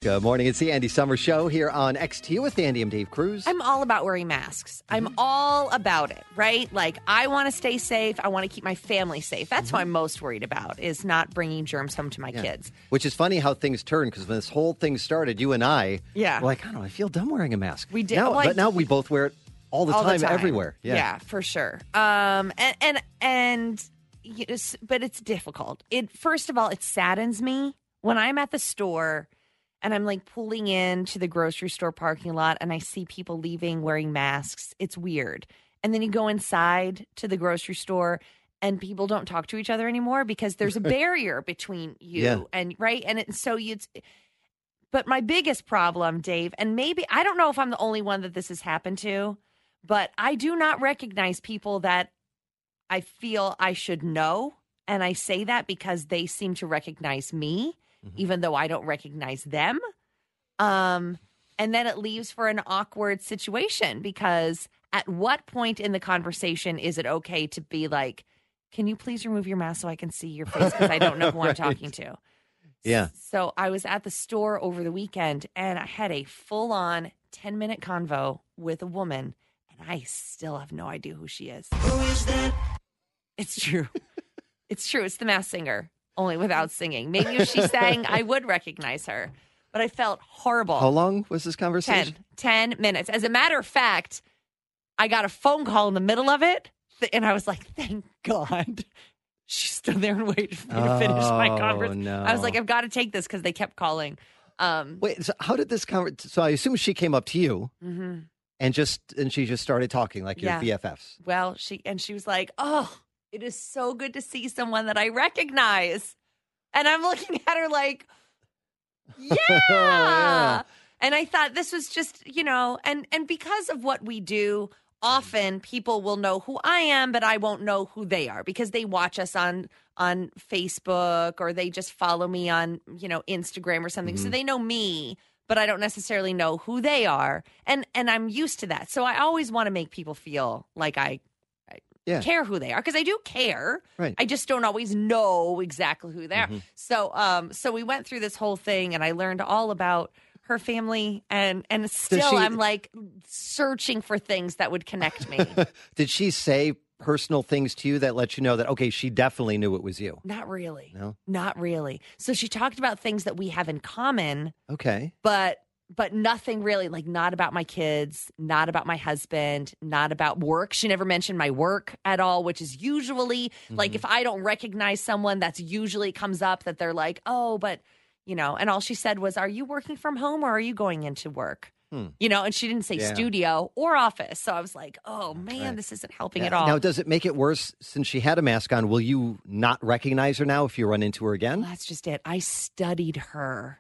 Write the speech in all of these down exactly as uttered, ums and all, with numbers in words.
Good morning. It's the Andy Summer Show here on X T with Andy and Dave Cruz. I'm all about wearing masks. I'm all about it, right? Like, I want to stay safe. I want to keep my family safe. That's mm-hmm. what I'm most worried about, is not bringing germs home to my yeah. kids. Which is funny how things turn, because when this whole thing started, you and I yeah. were like, I don't know, I feel dumb wearing a mask. We did. Now, like, but now we both wear it all the, all time, the time, everywhere. Yeah, yeah for sure. Um, and, and, and you know, but it's difficult. It First of all, it saddens me when I'm at the store and I'm like pulling into the grocery store parking lot and I see people leaving wearing masks. It's weird. And then you go inside to the grocery store and people don't talk to each other anymore because there's a barrier between you yeah. and right. And it, so you, but my biggest problem, Dave, and maybe I don't know if I'm the only one that this has happened to, but I do not recognize people that I feel I should know. And I say that because they seem to recognize me. Mm-hmm. Even though I don't recognize them. Um, and then it leaves for an awkward situation because at what point in the conversation is it okay to be like, can you please remove your mask so I can see your face because I don't know who right. I'm talking to? Yeah. So I was at the store over the weekend and I had a full-on ten-minute convo with a woman and I still have no idea who she is. Who is that? It's true. It's true. It's the Masked Singer. Only without singing. Maybe if she sang, I would recognize her. But I felt horrible. How long was this conversation? Ten. Ten minutes. As a matter of fact, I got a phone call in the middle of it, and I was like, thank God. She stood there and waited for me to finish my conversation. No. I was like, I've got to take this because they kept calling. Um, Wait, so how did this conversation... So I assume she came up to you mm-hmm. and just and she just started talking like your yeah. B F Fs. Well, she and she was like, oh... It is so good to see someone that I recognize. And I'm looking at her like, yeah. yeah. And I thought this was just, you know, and, and because of what we do, often people will know who I am, but I won't know who they are because they watch us on, on Facebook or they just follow me on, you know, Instagram or something. Mm-hmm. So they know me, but I don't necessarily know who they are. And, and I'm used to that. So I always want to make people feel like I Yeah. care who they are because I do care. Right. I just don't always know exactly who they are. Mm-hmm. So, um, so we went through this whole thing, and I learned all about her family, and and still she, I'm like searching for things that would connect me. Did she say personal things to you that let you know that okay, she definitely knew it was you? Not really. No, not really. So she talked about things that we have in common. Okay, but. But nothing really, like not about my kids, not about my husband, not about work. She never mentioned my work at all, which is usually mm-hmm. like if I don't recognize someone, that's usually comes up that they're like, oh, but, you know, and all she said was, are you working from home or are you going into work? Hmm. You know, and she didn't say yeah. studio or office. So I was like, oh, man, right. this isn't helping yeah. at all. Now, does it make it worse since she had a mask on? Will you not recognize her now if you run into her again? Well, that's just it. I studied her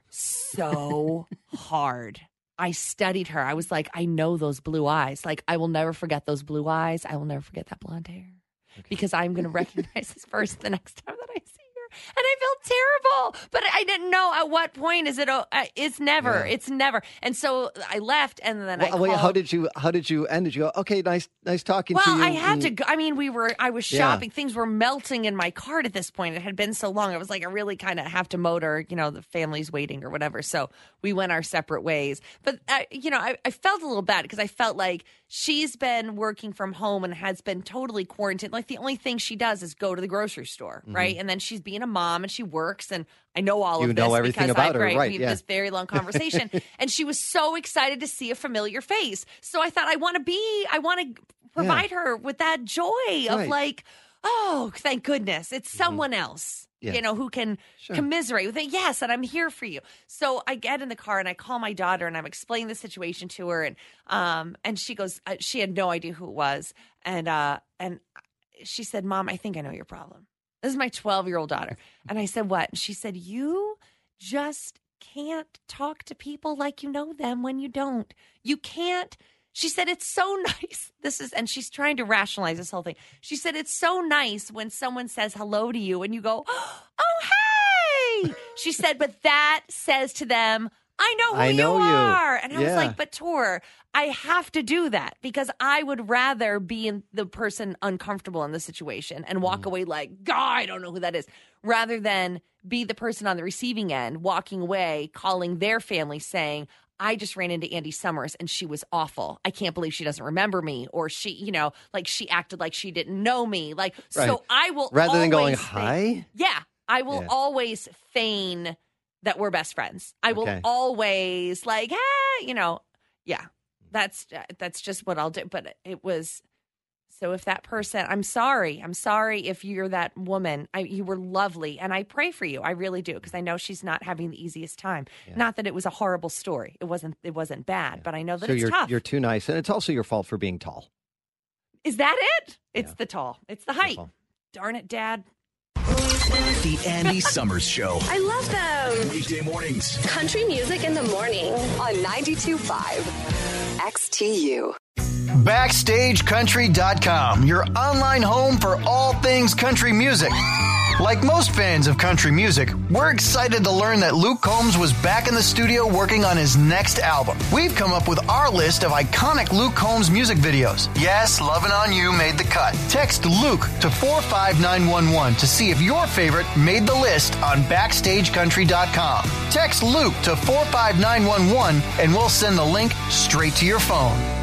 so hard. I studied her. I was like, I know those blue eyes. Like, I will never forget those blue eyes. I will never forget that blonde hair. Okay. Because I'm going to recognize this person the next time that I see her. And I felt terrible, but I didn't know at what point is it. Uh, it's never. Yeah. It's never. And so I left, and then well, I. Called. Wait, how did you? How did you end? Did you go? Okay, nice, nice talking well, to you. Well, I had and... to. Go, I mean, we were. I was shopping. Yeah. Things were melting in my cart at this point. It had been so long. I was like, I really kind of have to motor. You know, the family's waiting or whatever. So we went our separate ways. But uh, you know, I, I felt a little bad because I felt like she's been working from home and has been totally quarantined. Like the only thing she does is go to the grocery store, mm-hmm. right? And then she's being a mom and she works, and I know all you of this know everything because about I, her, right, right? we Yeah. have this very long conversation, and she was so excited to see a familiar face. So I thought, I want to be, I want to provide yeah. her with that joy of right. like, oh, thank goodness, it's someone mm-hmm. else. Yeah. You know, who can sure. commiserate with it. Yes, and I'm here for you. So I get in the car and I call my daughter and I'm explaining the situation to her, and um and she goes, uh, she had no idea who it was, and uh and she said, Mom, I think I know your problem. This is my twelve-year-old daughter, and I said, what? And she said, you just can't talk to people like you know them when you don't. You can't. She said, it's so nice. This is, and she's trying to rationalize this whole thing. She said, it's so nice when someone says hello to you and you go, oh, hey. She said, but that says to them, I know who I know you you. are. And I was Yeah. like, but Tor, I have to do that because I would rather be in the person uncomfortable in the situation and walk Mm. away like, God, I don't know who that is, rather than be the person on the receiving end, walking away, calling their family saying, I just ran into Andy Summers and she was awful. I can't believe she doesn't remember me, or she, you know, like she acted like she didn't know me. Like, Right. so I will Rather than going, always think- hi? yeah, I will Yeah. always feign that we're best friends. I will Okay. always like, hey, you know, yeah, that's that's just what I'll do. But it was so if that person, I'm sorry, I'm sorry if you're that woman. I, you were lovely, and I pray for you. I really do because I know she's not having the easiest time. Yeah. Not that it was a horrible story. It wasn't. It wasn't bad, but I know that So it's you're tough. you're too nice, and it's also your fault for being tall. Is that it? It's Yeah. the tall. It's the height. fault. Darn it, Dad. The Andy Summers Show. I love them. Weekday mornings. Country music in the morning. On ninety-two point five X T U. Backstage Country dot com, your online home for all things country music. Like most fans of country music, we're excited to learn that Luke Combs was back in the studio working on his next album. We've come up with our list of iconic Luke Combs music videos. Yes, Lovin' On You made the cut. Text Luke to four five nine one one to see if your favorite made the list on Backstage Country dot com. Text Luke to four five nine one one and we'll send the link straight to your phone.